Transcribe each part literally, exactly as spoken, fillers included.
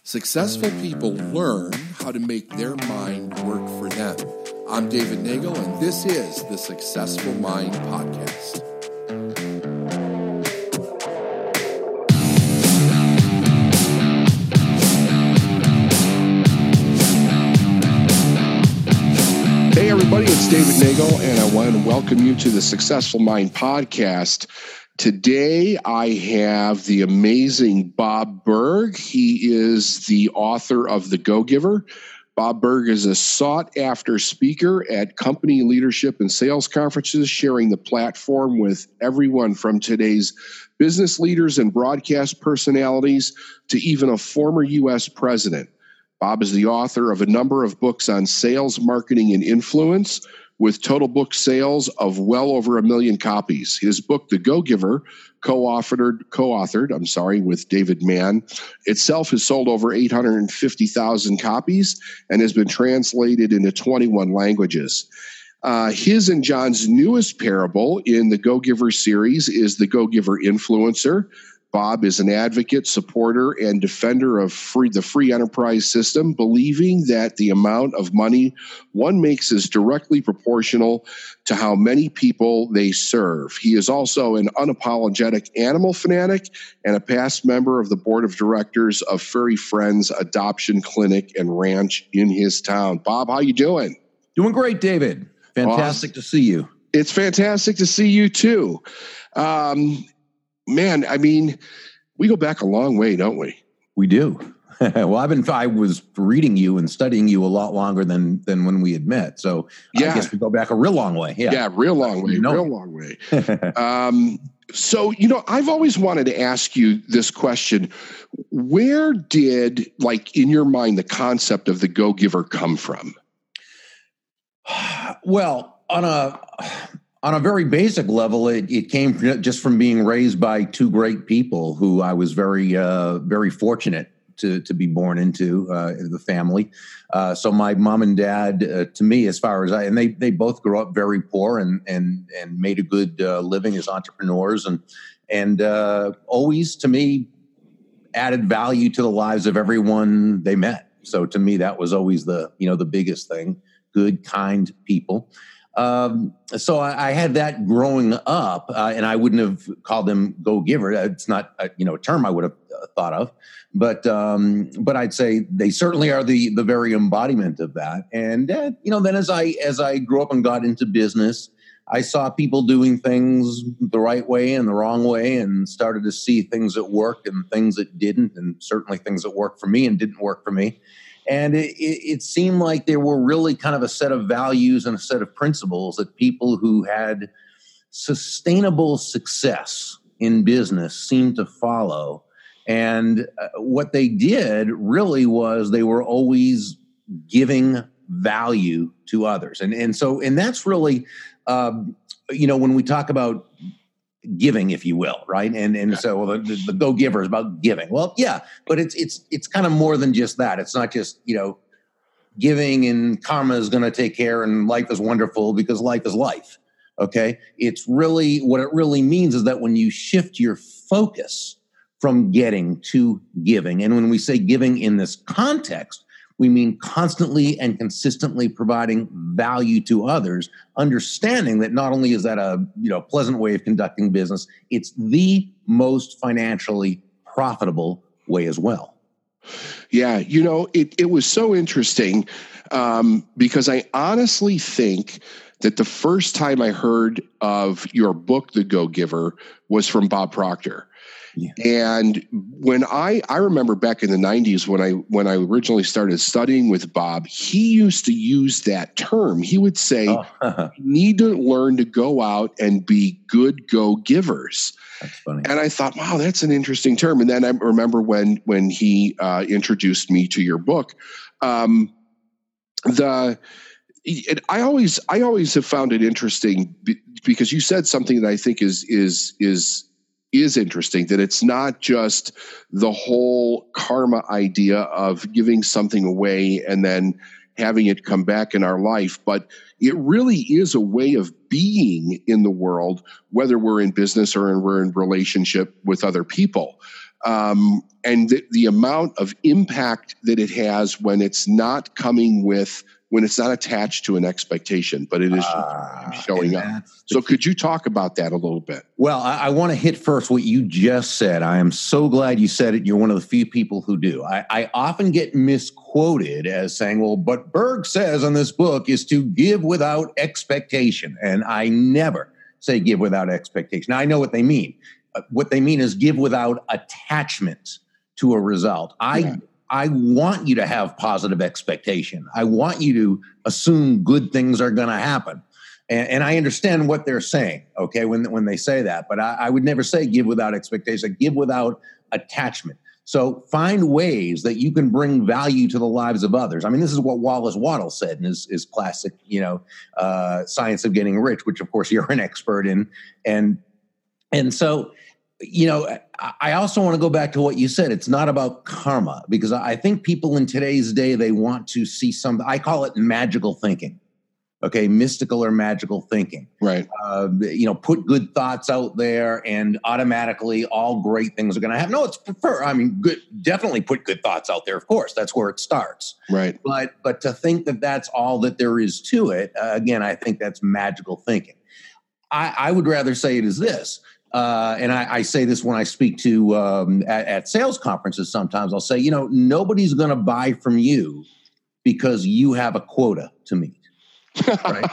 Successful people learn how to make their mind work for them. I'm David Nagel, and this is the Successful Mind Podcast. Hey everybody, it's David Nagel, and I want to welcome you to the Successful Mind Podcast. Today, I have the amazing Bob Burg. He is the author of The Go-Giver. Bob Burg is a sought-after speaker at company leadership and sales conferences, sharing the platform with everyone from today's business leaders and broadcast personalities to even a former U S president. Bob is the author of a number of books on sales, marketing, and influence, with total book sales of well over a million copies. His book, The Go-Giver, co-authored, co-authored, I'm sorry, with David Mann, itself has sold over eight hundred fifty thousand copies and has been translated into twenty-one languages. Uh, his and John's newest parable in the Go-Giver series is The Go-Giver Influencer. Bob is an advocate, supporter, and defender of free, the free enterprise system, believing that the amount of money one makes is directly proportional to how many people they serve. He is also an unapologetic animal fanatic and a past member of the board of directors of Furry Friends Adoption Clinic and Ranch in his town. Bob, how you doing? Doing great, David. Fantastic awesome. to see you. It's fantastic to see you too. Um, Man, I mean, we go back a long way, don't we? We do. Well, I've been, I was reading you and studying you a lot longer than than when we had met. So yeah. I guess we go back a real long way. Yeah, yeah real long way, you know. real long way. um, so, you know, I've always wanted to ask you this question. Where did, like, in your mind, the concept of the Go-Giver come from? Well, on a... On a very basic level, it, it came just from being raised by two great people who I was very, uh, very fortunate to to be born into uh, the family. Uh, so my mom and dad, uh, to me, as far as I, and they they both grew up very poor and and and made a good uh, living as entrepreneurs, and and uh, always to me added value to the lives of everyone they met. So to me, that was always the you know the biggest thing: good, kind people. Um, so I, I had that growing up, uh, and I wouldn't have called them go-giver. It's not a, you know, a term I would have thought of, but, um, but I'd say they certainly are the, the very embodiment of that. And, uh, you know, then as I, as I grew up and got into business, I saw people doing things the right way and the wrong way, and started to see things that worked and things that didn't, and certainly things that worked for me and didn't work for me. And it, it seemed like there were really kind of a set of values and a set of principles that people who had sustainable success in business seemed to follow. And what they did really was they were always giving value to others. And, and so, and that's really, um, you know, when we talk about giving, if you will, right? And and so well, the, the Go-Giver is about giving. Well, yeah, but it's it's it's kind of more than just that. It's not just, you know, giving and karma is going to take care and life is wonderful, because life is life. Okay, it's really what it really means is that when you shift your focus from getting to giving, and when we say giving in this context, we mean constantly and consistently providing value to others, understanding that not only is that a you know pleasant way of conducting business, it's the most financially profitable way as well. Yeah, you know, it, it was so interesting um, because I honestly think that the first time I heard of your book, The Go-Giver, was from Bob Proctor. Yeah. And when I, I remember back in the nineties when I when I originally started studying with Bob, he used to use that term. He would say, oh. You need to learn to go out and be good go-givers. That's funny. And I thought, wow, that's an interesting term. And then I remember when when he uh, introduced me to your book, um, the it, I always I always have found it interesting because you said something that I think is is is. is interesting, that it's not just the whole karma idea of giving something away and then having it come back in our life, but it really is a way of being in the world, whether we're in business or we're in relationship with other people. um, and the, the amount of impact that it has when it's not coming with, when it's not attached to an expectation, but it is uh, showing up. So could you talk about that a little bit? Well, I, I want to hit first what you just said. I am so glad you said it. You're one of the few people who do. I, I often get misquoted as saying, well, but Berg says in this book is to give without expectation. And I never say give without expectation. Now, I know what they mean. Uh, what they mean is give without attachment to a result. I yeah. I want you to have positive expectation. I want you to assume good things are going to happen. And, and I understand what they're saying, okay, when, when they say that. But I, I would never say give without expectation, give without attachment. So find ways that you can bring value to the lives of others. I mean, this is what Wallace Wattles said in his, his classic, you know, uh, Science of Getting Rich, which, of course, you're an expert in. And, and so... You know, I also want to go back to what you said. It's not about karma, because I think people in today's day, they want to see some, I call it magical thinking. Okay. Mystical or magical thinking. Right. Uh, you know, put good thoughts out there and automatically all great things are going to happen. No, it's prefer. I mean, good, definitely put good thoughts out there. Of course, that's where it starts. Right. But, but to think that that's all that there is to it, uh, again, I think that's magical thinking. I, I would rather say it is this. Uh, and I, I say this when I speak to um, at, at sales conferences. Sometimes I'll say, you know, nobody's going to buy from you because you have a quota to meet. Right?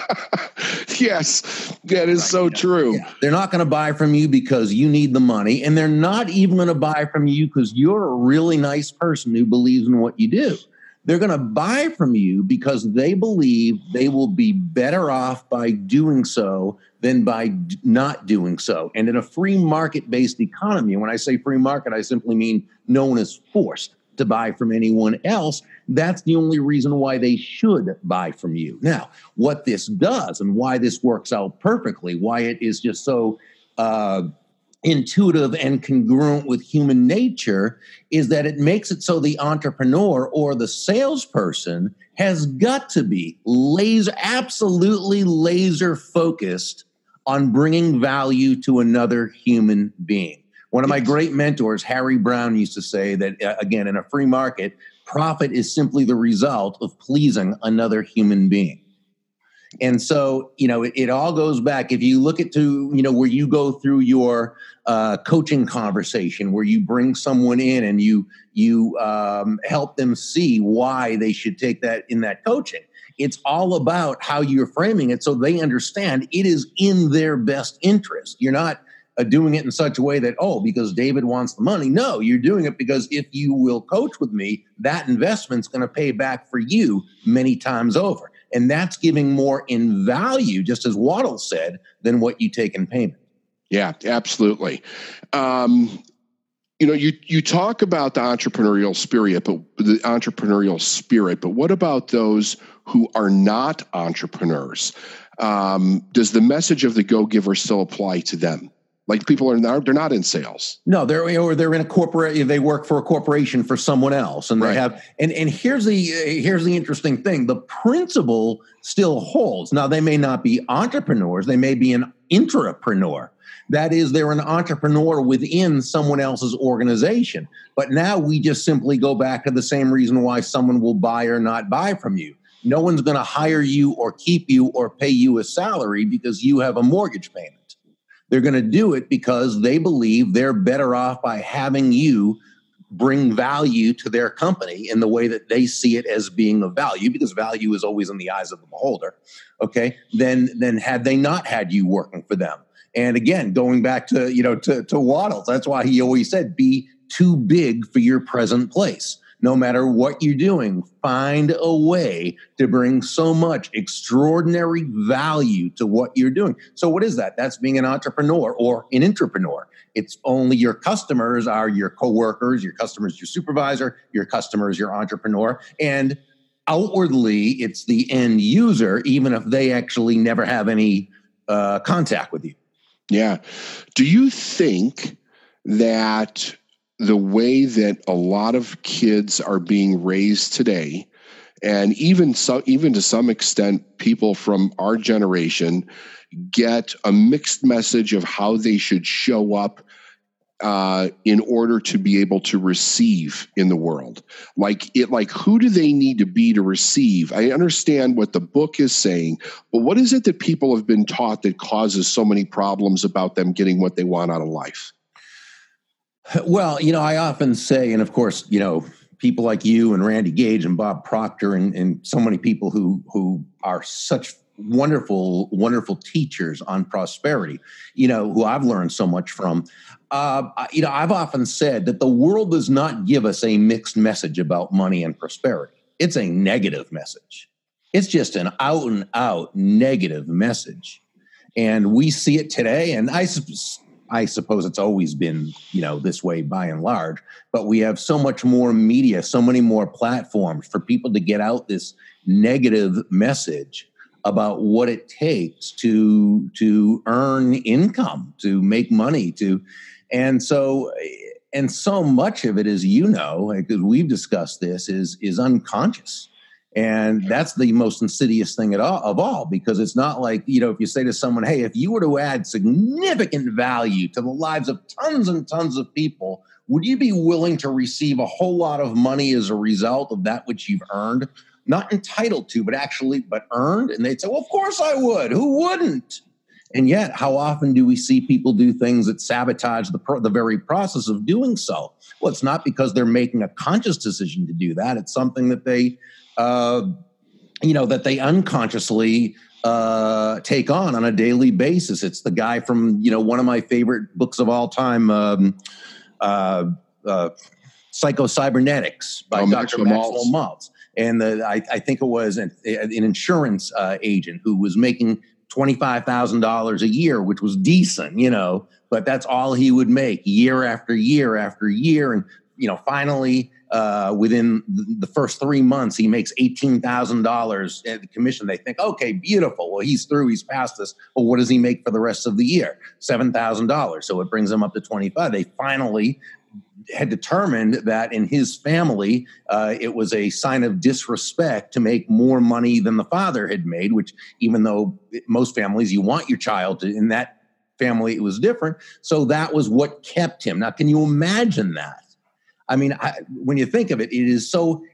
Yes, that is right. so yeah. true. Yeah. They're not going to buy from you because you need the money, and they're not even going to buy from you because you're a really nice person who believes in what you do. They're going to buy from you because they believe they will be better off by doing so than by d- not doing so. And in a free market-based economy, and when I say free market, I simply mean no one is forced to buy from anyone else. That's the only reason why they should buy from you. Now, what this does and why this works out perfectly, why it is just so uh, intuitive and congruent with human nature, is that it makes it so the entrepreneur or the salesperson has got to be laser, absolutely laser focused on bringing value to another human being. One of my great mentors, Harry Brown, used to say that, uh, again, in a free market, profit is simply the result of pleasing another human being. And so, you know, it, it all goes back. If you look at to, you know, where you go through your uh, coaching conversation, where you bring someone in and you you um, help them see why they should take that in that coaching. It's all about how you're framing it so they understand it is in their best interest. You're not uh, doing it in such a way that, oh, because David wants the money. No, you're doing it because if you will coach with me, that investment's going to pay back for you many times over. And that's giving more in value, just as Waddle said, than what you take in payment. Yeah, absolutely. Um, you know, you you talk about the entrepreneurial spirit, but the entrepreneurial spirit. But what about those who are not entrepreneurs? Um, does the message of the go-giver still apply to them? Like people are not, they're not in sales. No, they're or they're in a corporate. They work for a corporation for someone else, and they right. have. And and here's the here's the interesting thing: the principle still holds. Now they may not be entrepreneurs; they may be an intrapreneur. That is, they're an entrepreneur within someone else's organization. But now we just simply go back to the same reason why someone will buy or not buy from you. No one's going to hire you or keep you or pay you a salary because you have a mortgage payment. They're going to do it because they believe they're better off by having you bring value to their company in the way that they see it as being of value, because value is always in the eyes of the beholder, okay, then, then had they not had you working for them. And again, going back to, you know, to, to Waddles, that's why he always said, be too big for your present place. No matter what you're doing, find a way to bring so much extraordinary value to what you're doing. So what is that? That's being an entrepreneur or an intrapreneur. It's only your customers are your coworkers, your customers, your supervisor, your customers, your entrepreneur. And outwardly, it's the end user, even if they actually never have any uh, contact with you. Yeah. Do you think that the way that a lot of kids are being raised today, and even so, even to some extent, people from our generation get a mixed message of how they should show up uh, in order to be able to receive in the world? Like it, like who do they need to be to receive? I understand what the book is saying, but what is it that people have been taught that causes so many problems about them getting what they want out of life? Well, you know, I often say, and of course, you know, people like you and Randy Gage and Bob Proctor and, and so many people who who are such wonderful, wonderful teachers on prosperity, you know, who I've learned so much from. Uh, you know, I've often said that the world does not give us a mixed message about money and prosperity. It's a negative message. It's just an out and out negative message. And we see it today. And I, I suppose it's always been, you know, this way by and large, but we have so much more media, so many more platforms for people to get out this negative message about what it takes to, to earn income, to make money, to, and so, and so much of it, as you know, because we've discussed this, is is unconscious, and that's the most insidious thing at all, of all. Because it's not like, you know, if you say to someone, "Hey, if you were to add significant value to the lives of tons and tons of people, would you be willing to receive a whole lot of money as a result of that which you've earned, not entitled to, but actually, but earned?" And they'd say, "Well, of course I would. Who wouldn't?" And yet, how often do we see people do things that sabotage the pro- the very process of doing so? Well, it's not because they're making a conscious decision to do that. It's something that they, uh, you know, that they unconsciously uh, take on on a daily basis. It's the guy from, you know, one of my favorite books of all time, um, uh, uh, Psycho-Cybernetics by oh, Doctor Maxwell Maxwell Maltz. Maltz. And the, I, I think it was an, an insurance uh, agent who was making twenty-five thousand dollars a year, which was decent, you know, but that's all he would make year after year after year. And, you know, finally, uh, within the first three months, he makes eighteen thousand dollars at the commission. They think, okay, beautiful. Well, he's through, he's past this. Well, what does he make for the rest of the year? seven thousand dollars. So it brings him up to twenty-five. They finally had determined that in his family, uh, it was a sign of disrespect to make more money than the father had made, which even though most families, you want your child to, in that family, it was different. So that was what kept him. Now, can you imagine that? I mean, I, when you think of it, it is so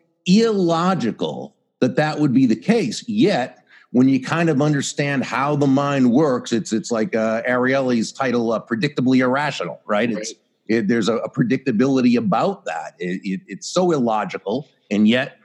illogical that that would be the case. Yet, when you kind of understand how the mind works, it's it's like uh, Ariely's title, uh, Predictably Irrational, right? Right. It's It, there's a, a predictability about that. It, it, it's so illogical, and yet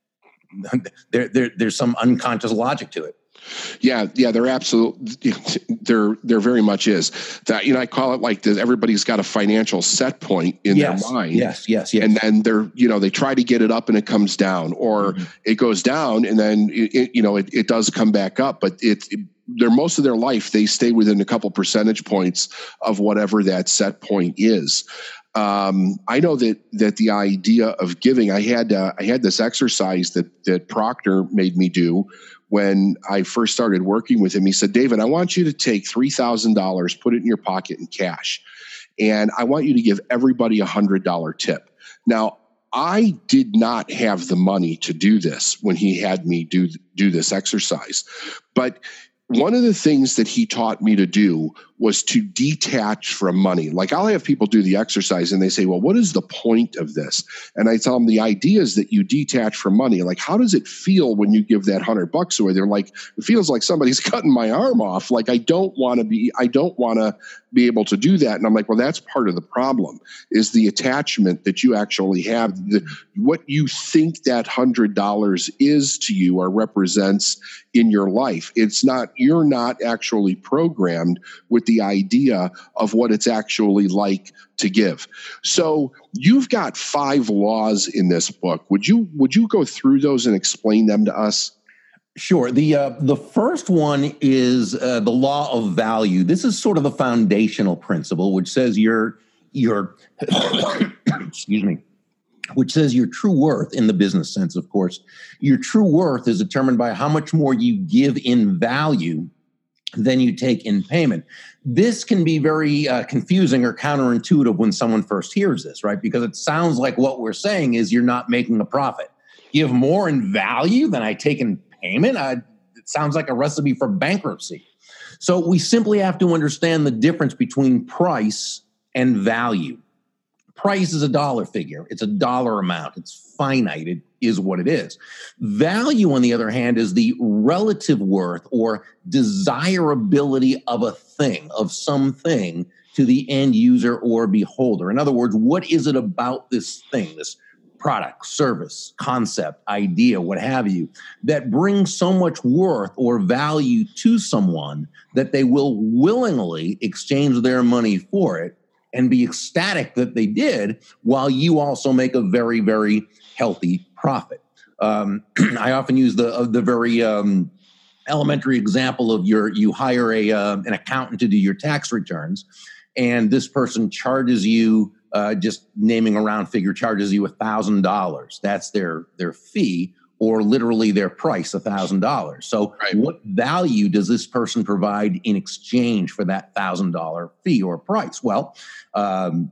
there, there, there's some unconscious logic to it. Yeah, yeah, there absolutely, there, there very much is. That, you know, I call it like the, everybody's got a financial set point in yes, their mind. Yes, yes, yes. And then they're, you know, they try to get it up and it comes down, or mm-hmm. it goes down and then it, it, you know, it, it does come back up, but it, it they're most of their life, they stay within a couple percentage points of whatever that set point is. Um, I know that that the idea of giving, I had uh, I had this exercise that that Proctor made me do when I first started working with him. He said, "David, I want you to take three thousand dollars, put it in your pocket in cash, and I want you to give everybody a one hundred dollars tip." Now, I did not have the money to do this when he had me do do this exercise, but one of the things that he taught me to do was to detach from money. Like, I'll have people do the exercise and they say, "Well, what is the point of this?" And I tell them the idea is that you detach from money. Like, how does it feel when you give that hundred bucks away? They're like, "It feels like somebody's cutting my arm off. Like, I don't want to be, I don't want to be able to do that." And I'm like, well, that's part of the problem, is the attachment that you actually have. The, what you think that hundred dollars is to you or represents in your life. It's not, you're not actually programmed with the idea of what it's actually like to give. So you've got five laws in this book. Would you, would you go through those and explain them to us? Sure. The uh, the first one is uh, the law of value. This is sort of the foundational principle, which says your your excuse me, which says your true worth, in the business sense, of course, your true worth is determined by how much more you give in value than you take in payment. This can be very uh, confusing or counterintuitive when someone first hears this, right? Because it sounds like what we're saying is you're not making a profit. Give more in value than I take in payment? Uh, it sounds like a recipe for bankruptcy. So we simply have to understand the difference between price and value. Price is a dollar figure. It's a dollar amount. It's finite. It is what it is. Value, on the other hand, is the relative worth or desirability of a thing, of something, to the end user or beholder. In other words, what is it about this thing, this product, service, concept, idea, what have you, that brings so much worth or value to someone that they will willingly exchange their money for it and be ecstatic that they did, while you also make a very, very healthy profit. Um, I often use the uh, the very um, elementary example of your you hire a uh, an accountant to do your tax returns, and this person charges you, uh, just naming a round figure, charges you a thousand dollars. That's their their fee, or literally their price, a thousand dollars. So right. What value does this person provide in exchange for that thousand dollar fee or price? Well, um,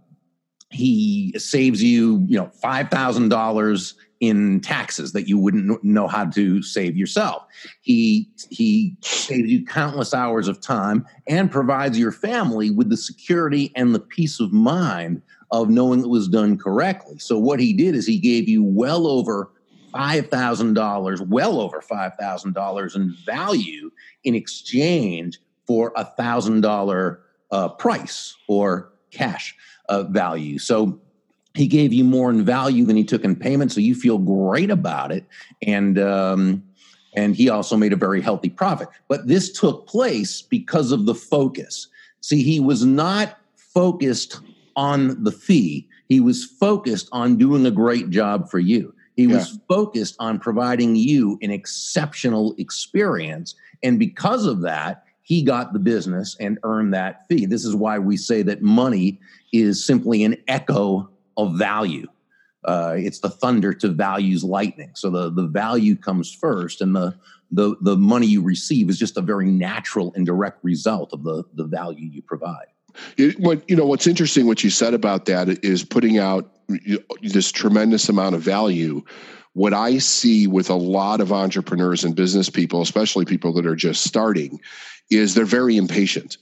he saves you, you know, five thousand dollars in taxes that you wouldn't know how to save yourself. He he saves you countless hours of time and provides your family with the security and the peace of mind of knowing it was done correctly. So what he did is he gave you well over five thousand dollars, well over five thousand dollars in value in exchange for a one thousand dollars uh, price or cash uh, value. So he gave you more in value than he took in payment, so you feel great about it. And um, and he also made a very healthy profit. But this took place because of the focus. See, he was not focused on the fee. He was focused on doing a great job for you. He yeah. was focused on providing you an exceptional experience. And because of that, he got the business and earned that fee. This is why we say that money is simply an echo of value. Uh, it's the thunder to value's lightning. So the, the value comes first, and the, the, the money you receive is just a very natural and direct result of the, the value you provide. It, what, you know, what's interesting, what you said about that is putting out this tremendous amount of value. What I see with a lot of entrepreneurs and business people, especially people that are just starting, is they're very impatient,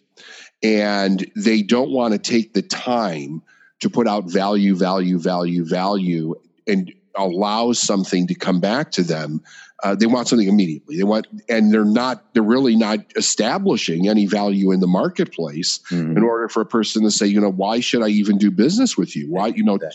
and they don't want to take the time to put out value, value, value, value, and allow something to come back to them. Uh, they want something immediately. They want, and they're not, they're really not establishing any value in the marketplace mm-hmm. in order for a person to say, you know, why should I even do business with you? Why, you know,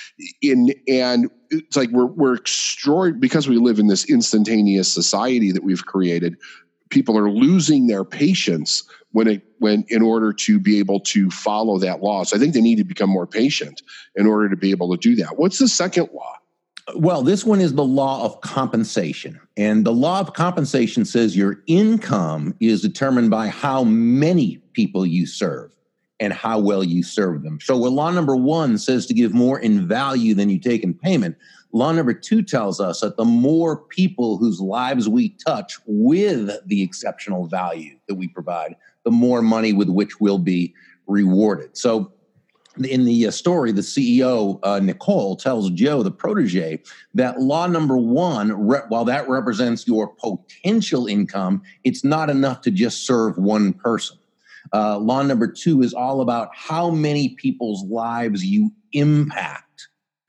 in, and it's like we're, we're extraordinary because we live in this instantaneous society that we've created. People are losing their patience when it, when, in order to be able to follow that law. So I think they need to become more patient in order to be able to do that. What's the second law? Well, this one is the law of compensation. And the law of compensation says your income is determined by how many people you serve and how well you serve them. So where law number one says to give more in value than you take in payment, law number two tells us that the more people whose lives we touch with the exceptional value that we provide, the more money with which we'll be rewarded. So in the uh, story, the C E O, uh, Nicole, tells Joe, the protege, that law number one, re- while that represents your potential income, it's not enough to just serve one person. Uh, law number two is all about how many people's lives you impact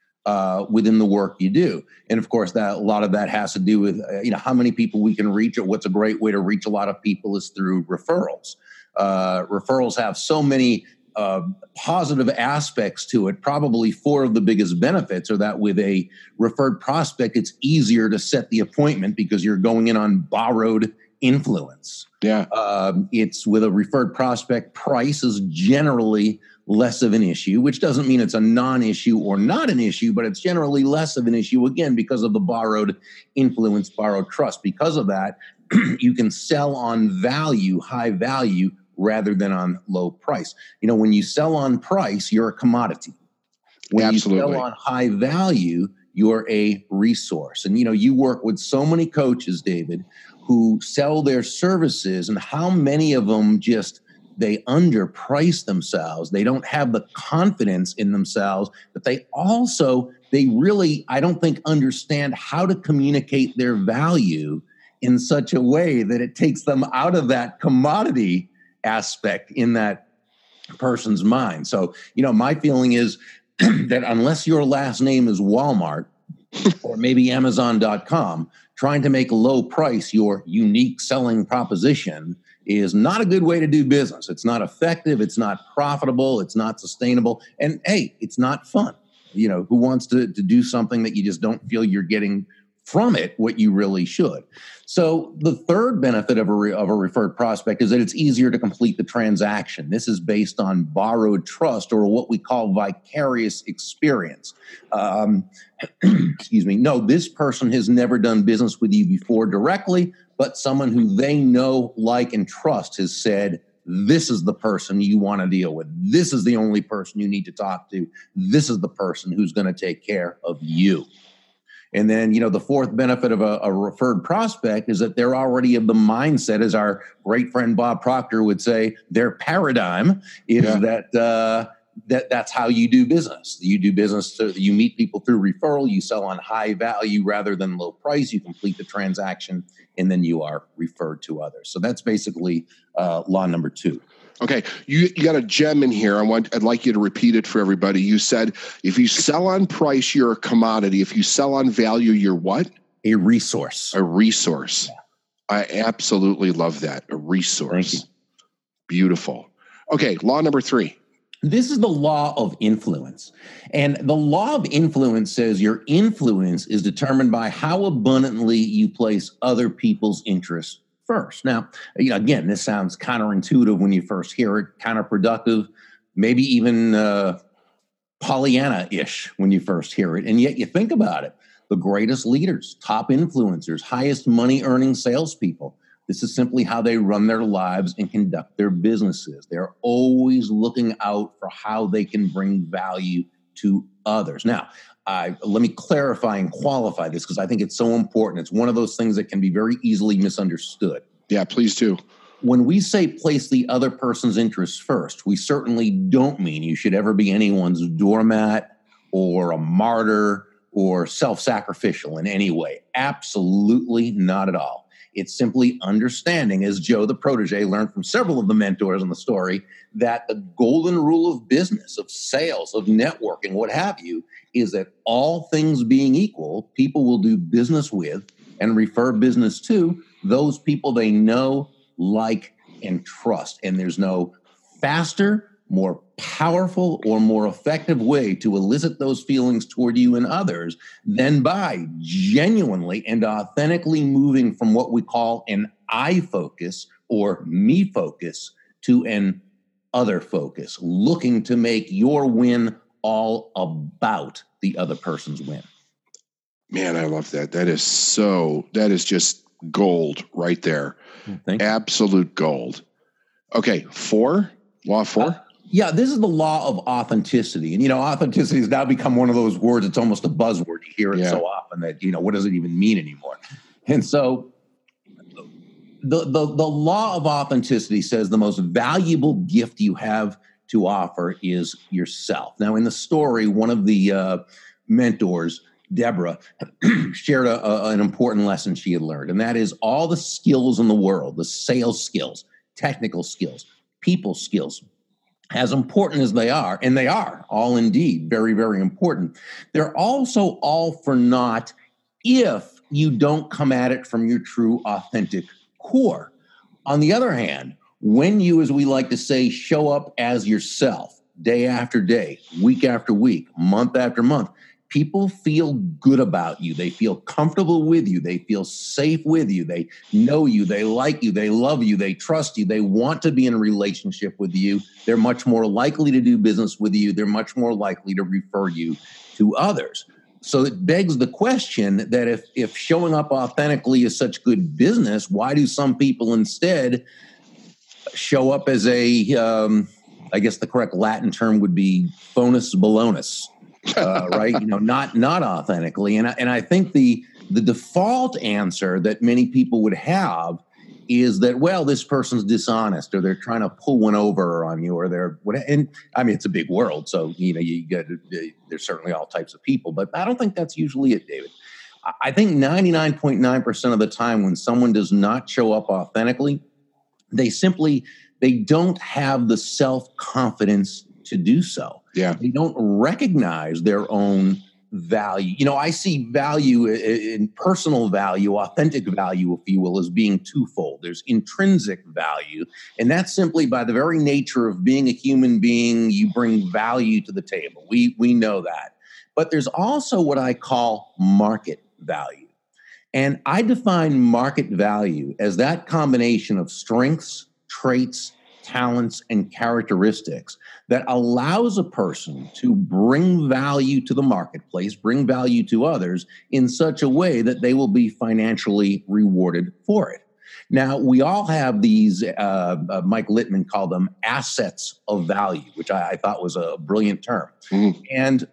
uh, within the work you do. And of course, that a lot of that has to do with, uh, you know, how many people we can reach, or what's a great way to reach a lot of people is through referrals. Uh, referrals have so many Uh, positive aspects to it. Probably four of the biggest benefits are that with a referred prospect, it's easier to set the appointment because you're going in on borrowed influence. Yeah. Um, it's with a referred prospect, price is generally less of an issue, which doesn't mean it's a non-issue or not an issue, but it's generally less of an issue, again, because of the borrowed influence, borrowed trust. Because of that, you can sell on value, high value, rather than on low price. You know, when you sell on price, you're a commodity. When Absolutely. you sell on high value, you're a resource. And, you know, you work with so many coaches, David, who sell their services, and how many of them just, they underprice themselves. They don't have the confidence in themselves, but they also, they really, I don't think, understand how to communicate their value in such a way that it takes them out of that commodity aspect, in that person's mind. So, you know, my feeling is that unless your last name is Walmart or maybe Amazon dot com, trying to make low price your unique selling proposition is not a good way to do business. It's not effective. It's not profitable. It's not sustainable. And hey, it's not fun. You know, who wants to, to do something that you just don't feel you're getting from it what you really should? So the third benefit of a, re, of a referred prospect is that it's easier to complete the transaction. This is based on borrowed trust, or what we call vicarious experience. Um, excuse me. No, this person has never done business with you before directly, but someone who they know, like, and trust has said, this is the person you want to deal with. This is the only person you need to talk to. This is the person who's going to take care of you. And then, you know, the fourth benefit of a, a referred prospect is that they're already of the mindset, as our great friend Bob Proctor would say, their paradigm is yeah. that uh, that that's how you do business. You do business, so you meet people through referral, you sell on high value rather than low price, you complete the transaction, and then you are referred to others. So that's basically uh, law number two. Okay, you, you got a gem in here. I want, I'd like you to repeat it for everybody. You said, if you sell on price, you're a commodity. If you sell on value, you're what? A resource. A resource. Yeah. I absolutely love that. A resource. Thank you. Beautiful. Okay, law number three. This is the law of influence. And the law of influence says your influence is determined by how abundantly you place other people's interests first. Now, you know, again, this sounds counterintuitive when you first hear it, counterproductive, maybe even uh, Pollyanna-ish when you first hear it. And yet you think about it, the greatest leaders, top influencers, highest money-earning salespeople, this is simply how they run their lives and conduct their businesses. They're always looking out for how they can bring value to others. Now, Uh, let me clarify and qualify this because I think it's so important. It's one of those things that can be very easily misunderstood. Yeah, please do. When we say place the other person's interests first, we certainly don't mean you should ever be anyone's doormat or a martyr or self-sacrificial in any way. Absolutely not at all. It's simply understanding, as Joe the protege learned from several of the mentors in the story, that the golden rule of business, of sales, of networking, what have you, is that all things being equal, people will do business with and refer business to those people they know, like, and trust. And there's no faster, more powerful, or more effective way to elicit those feelings toward you and others than by genuinely and authentically moving from what we call an I focus or me focus to an other focus, looking to make your win all about the other person's win. Man, I love that. That is so, that is just gold right there. Thank you. Absolute gold. Okay, four, law four. Uh, yeah, this is the law of authenticity. And, you know, authenticity has now become one of those words, it's almost a buzzword. You hear it yeah. so often that, you know, what does it even mean anymore? And so the, the, the law of authenticity says the most valuable gift you have to offer is yourself. Now, in the story, one of the uh, mentors, Deborah, shared a, a, an important lesson she had learned, and that is all the skills in the world, the sales skills, technical skills, people skills, as important as they are, and they are all indeed very, very important, they're also all for naught if you don't come at it from your true, authentic core. On the other hand, when you, as we like to say, show up as yourself day after day, week after week, month after month, people feel good about you. They feel comfortable with you. They feel safe with you. They know you. They like you. They love you. They trust you. They want to be in a relationship with you. They're much more likely to do business with you. They're much more likely to refer you to others. So it begs the question that if, if showing up authentically is such good business, why do some people instead show up as a, um, I guess the correct Latin term would be bonus balonus, uh, right? You know, not not authentically. And I, and I think the the default answer that many people would have is that, well, this person's dishonest, or they're trying to pull one over on you, or they're what. And I mean, it's a big world, so you know, you get there's certainly all types of people, but I don't think that's usually it, David. I think ninety-nine point nine percent of the time when someone does not show up authentically, they simply they don't have the self-confidence to do so. Yeah. They don't recognize their own value. You know, I see value in personal value, authentic value, if you will, as being twofold. There's intrinsic value, and that's simply by the very nature of being a human being, you bring value to the table. We we know that. But there's also what I call market value. And I define market value as that combination of strengths, traits, talents, and characteristics that allows a person to bring value to the marketplace, bring value to others in such a way that they will be financially rewarded for it. Now, we all have these, uh, uh, Mike Littman called them assets of value, which I, I thought was a brilliant term. Mm. And,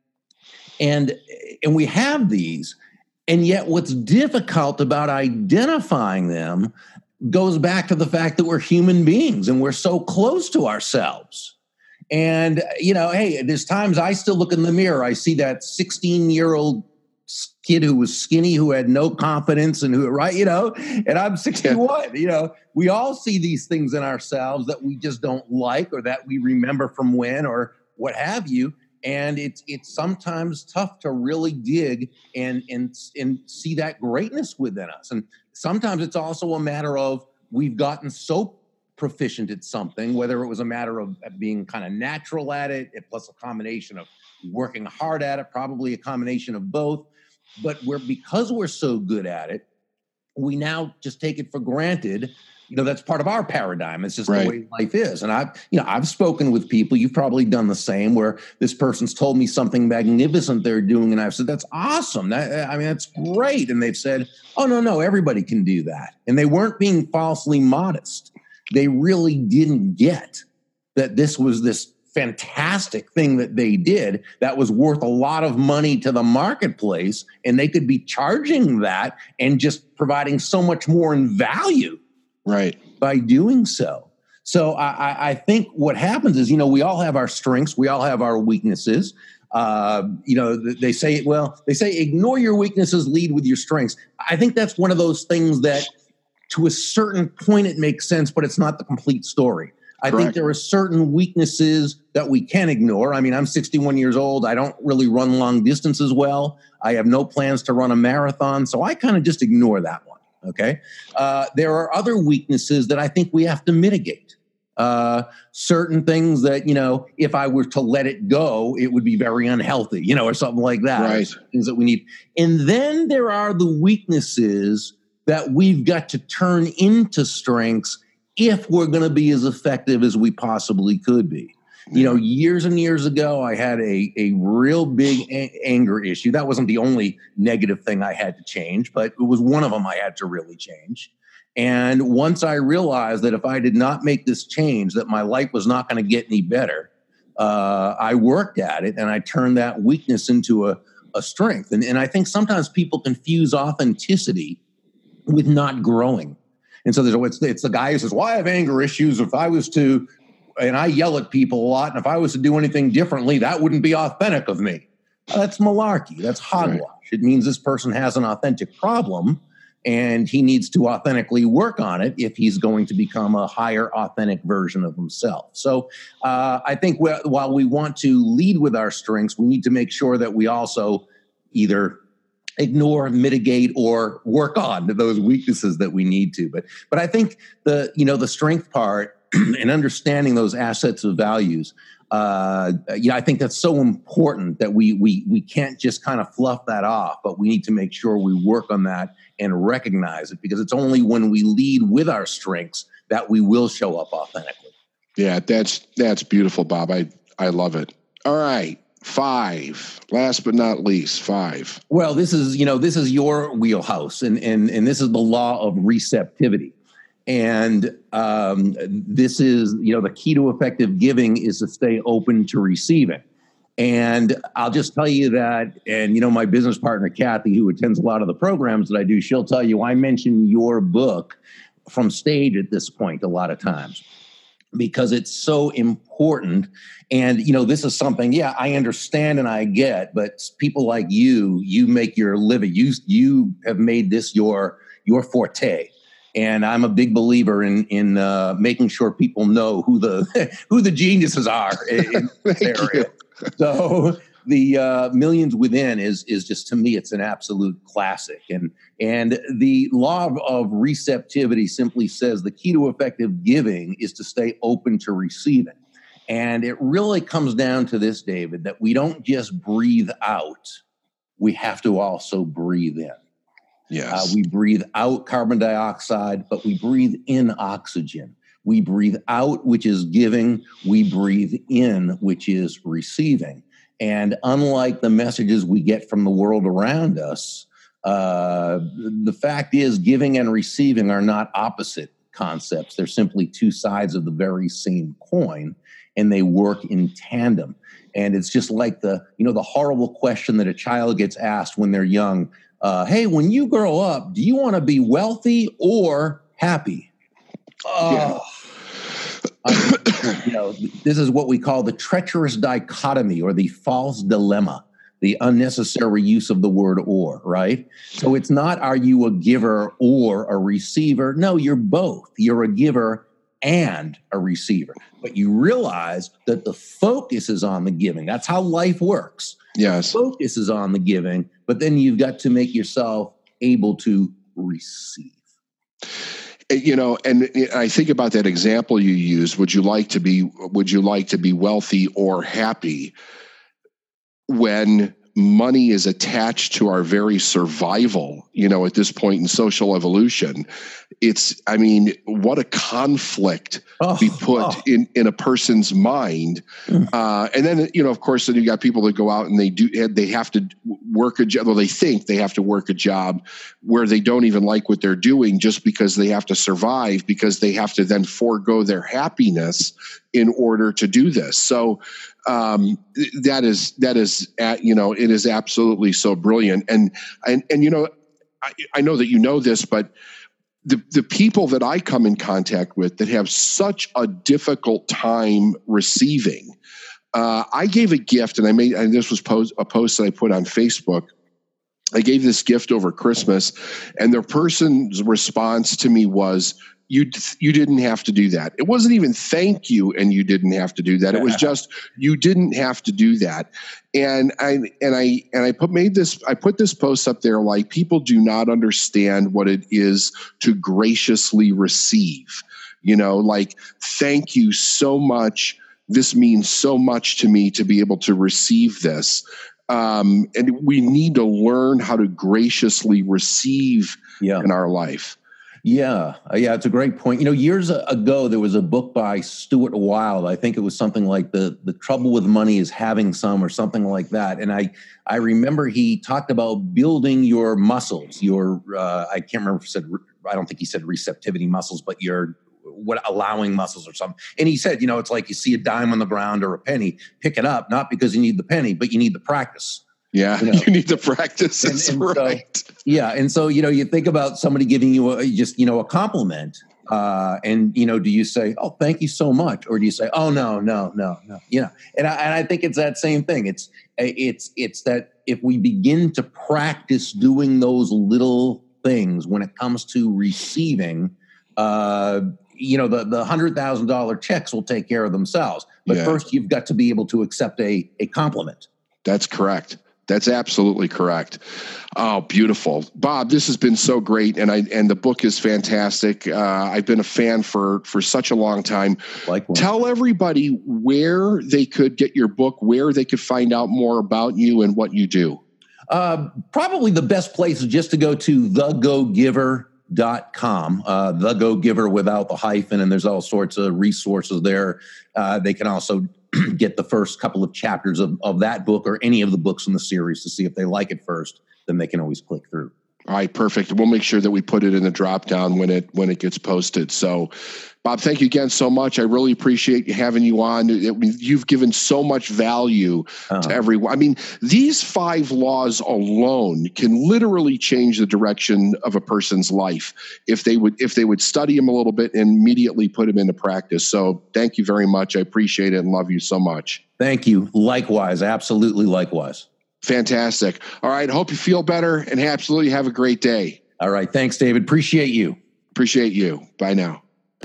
and, and we have these, and yet what's difficult about identifying them goes back to the fact that we're human beings and we're so close to ourselves. And, you know, hey, there's times I still look in the mirror. I see that sixteen-year-old kid who was skinny, who had no confidence and who, right, you know, and I'm sixty-one. You know, we all see these things in ourselves that we just don't like or that we remember from when or what have you. And it's it's sometimes tough to really dig and and and see that greatness within us. And sometimes it's also a matter of we've gotten so proficient at something, whether it was a matter of being kind of natural at it, plus a combination of working hard at it, probably a combination of both. But we're because we're so good at it, we now just take it for granted. You know, that's part of our paradigm. It's just right. The way life is. And I've, you know, I've spoken with people, you've probably done the same, where this person's told me something magnificent they're doing. And I've said, that's awesome. That, I mean, that's great. And they've said, oh, no, no, everybody can do that. And they weren't being falsely modest. They really didn't get that this was this fantastic thing that they did that was worth a lot of money to the marketplace. And they could be charging that and just providing so much more in value. Right. By doing so. So I, I think what happens is, you know, we all have our strengths. We all have our weaknesses. Uh, you know, they say, well, they say, ignore your weaknesses, lead with your strengths. I think that's one of those things that to a certain point, it makes sense, but it's not the complete story. I Correct. think there are certain weaknesses that we can ignore. I mean, I'm sixty-one years old. I don't really run long distances well. I have no plans to run a marathon. So I kind of just ignore that one. Okay. Uh, there are other weaknesses that I think we have to mitigate. Uh, certain things that, you know, if I were to let it go, it would be very unhealthy, you know, or something like that. Right. Things that we need. And then there are the weaknesses that we've got to turn into strengths if we're going to be as effective as we possibly could be. You know, years and years ago, I had a, a real big a- anger issue. That wasn't the only negative thing I had to change, but it was one of them I had to really change. And once I realized that if I did not make this change, that my life was not going to get any better, uh, I worked at it and I turned that weakness into a, a strength. And, and I think sometimes people confuse authenticity with not growing. And so there's it's, it's the guy who says, well, I have anger issues. If I was to, and I yell at people a lot, and if I was to do anything differently, that wouldn't be authentic of me. That's malarkey. That's hogwash. Right. It means this person has an authentic problem and he needs to authentically work on it if he's going to become a higher authentic version of himself. So uh, I think we, while we want to lead with our strengths, we need to make sure that we also either ignore, mitigate, or work on those weaknesses that we need to. But but I think the you know the strength part and understanding those assets of values, uh, you know, I think that's so important that we we we can't just kind of fluff that off, but we need to make sure we work on that and recognize it, because it's only when we lead with our strengths that we will show up authentically. Yeah, that's that's beautiful, Bob. I I love it. All right. Five, last but not least, five. Well, this is, you know, this is your wheelhouse, and and and this is the law of receptivity. And um, this is, you know, the key to effective giving is to stay open to receiving. And I'll just tell you that, and, you know, my business partner, Kathy, who attends a lot of the programs that I do, she'll tell you I mention your book from stage at this point a lot of times, because it's so important. And, you know, this is something, yeah, I understand and I get, but people like you, you make your living. You, you have made this your, your forte. And I'm a big believer in in uh, making sure people know who the who the geniuses are in this area. So the uh, Millions Within is is just, to me, it's an absolute classic. And and the law of, of receptivity simply says the key to effective giving is to stay open to receiving. And it really comes down to this, David, that we don't just breathe out, we have to also breathe in. Yes. Uh, we breathe out carbon dioxide, but we breathe in oxygen. We breathe out, which is giving. We breathe in, which is receiving. And unlike the messages we get from the world around us, uh, the fact is giving and receiving are not opposite concepts. They're simply two sides of the very same coin, and they work in tandem. And it's just like the, you know, the horrible question that a child gets asked when they're young. Uh, hey, when you grow up, do you want to be wealthy or happy? Oh, I, you know, this is what we call the treacherous dichotomy, or the false dilemma, the unnecessary use of the word or, right? So it's not, are you a giver or a receiver? No, you're both. You're a giver and a receiver. But you realize that the focus is on the giving. That's how life works. Yes. The focus is on the giving, but then you've got to make yourself able to receive. You know, and I think about that example you used. Would you like to be, would you like to be wealthy or happy? When money is attached to our very survival, you know, at this point in social evolution, it's, I mean, what a conflict oh, be put oh. in, in a person's mind. Mm. Uh, and then, you know, of course, then you got people that go out and they do, they have to work a job, well, they think they have to work a job where they don't even like what they're doing just because they have to survive, because they have to then forego their happiness in order to do this. So, um, that is, that is, at, you know, it is absolutely so brilliant. And, and, and, you know, I, I know that you know this, but the, the people that I come in contact with that have such a difficult time receiving, uh, I gave a gift, and I made, and this was post, a post that I put on Facebook. I gave this gift over Christmas, and the person's response to me was, You you didn't have to do that. It wasn't even thank you, and you didn't have to do that. It was just, you didn't have to do that. And I and I and I put made this I put this post up there like, people do not understand what it is to graciously receive. You know, like, thank you so much. This means so much to me to be able to receive this. Um, and we need to learn how to graciously receive yeah. in our life. Yeah, yeah, it's a great point. You know, years ago, there was a book by Stuart Wilde. I think it was something like the the trouble with money is having some, or something like that. And I I remember he talked about building your muscles. Your uh, I can't remember if he said, I don't think he said receptivity muscles, but your what allowing muscles or something. And he said, you know, it's like you see a dime on the ground or a penny, pick it up, not because you need the penny, but you need the practice. Yeah, you, know? you need to practice. That's and, and right. So, yeah, and so, you know, you think about somebody giving you a, just, you know, a compliment, uh, and, you know, do you say, oh, thank you so much? Or do you say, oh, no, no, no, no, you know? And I, and I think it's that same thing. It's, it's, it's that if we begin to practice doing those little things when it comes to receiving, uh, you know, the, the one hundred thousand dollars checks will take care of themselves. But yeah. first, you've got to be able to accept a, a compliment. That's correct. That's absolutely correct. Oh, beautiful. Bob, this has been so great. And I, and the book is fantastic. Uh, I've been a fan for, for such a long time. Likewise. Tell everybody where they could get your book, where they could find out more about you and what you do. Uh, probably the best place is just to go to the go giver dot com, uh, The Go Giver without the hyphen. And there's all sorts of resources there. Uh, they can also get the first couple of chapters of, of that book or any of the books in the series to see if they like it first. Then they can always click through. All right, perfect. We'll make sure that we put it in the drop down when it when it gets posted. So, Bob, thank you again so much. I really appreciate having you on. It, you've given so much value uh-huh. to everyone. I mean, these five laws alone can literally change the direction of a person's life if they would if they would study them a little bit and immediately put them into practice. So, thank you very much. I appreciate it and love you so much. Thank you. Likewise. Absolutely likewise. Fantastic. All right. Hope you feel better and absolutely have a great day. All right. Thanks, David. Appreciate you. Appreciate you. Bye now.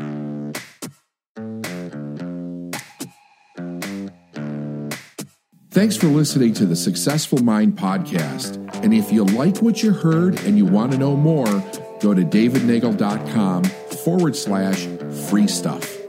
Thanks for listening to the Successful Mind podcast. And if you like what you heard and you want to know more, go to davidnagel.com forward slash free stuff.